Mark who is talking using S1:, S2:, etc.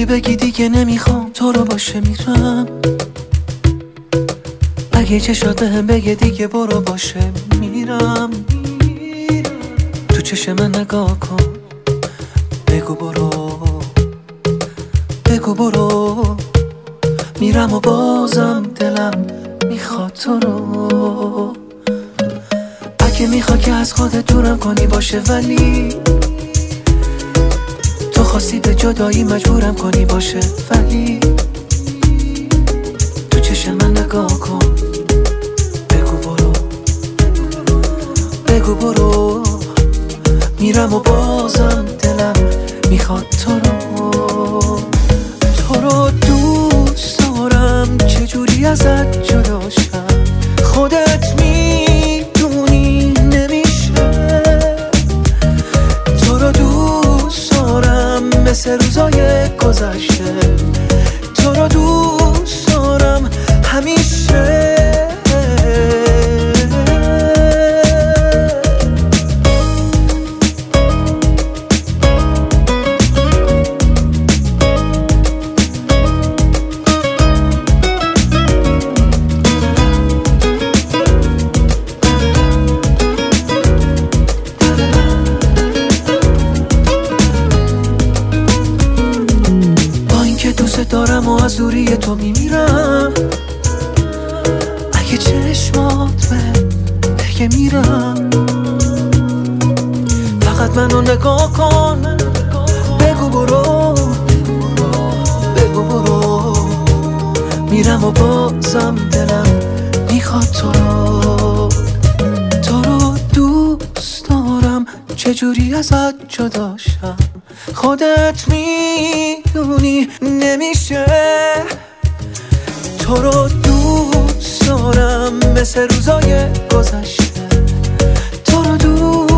S1: اگه بگی دیگه نمیخوام تو رو باشه میرم، اگه چشات بهم بگه دیگه برو باشه میرم، تو چشم من نگاه کن، بگو برو، بگو برو، میرم و بازم دلم میخواد تو رو. اگه میخواد که از خودت دورم کنی باشه، ولی تو خواستی به جدایی مجبورم کنی باشه، ولی تو چشم من نگاه کن، بگو برو، بگو برو، میرم و بازم دلم میخواد تو رو. تو رو دوست دارم، چجوری ازت جدا شم، خودت میدونی نمیشه. تو رو دوست دارم مثل روزای گذشته، تو رو دوست دارم همیشه. دوست دارم و از دوری تو میمیرم، اگه چشمات بگه میرم، فقط منو نگاه کن، بگو برو، بگو برو، میرم و بازم دلم میخواد تو رو. تو رو دوست دارم، چجوری ازت جدا شم، خودت میدونی نمیشه. تو رو دوست دارم مثل روزای گذشته، تو رو دوست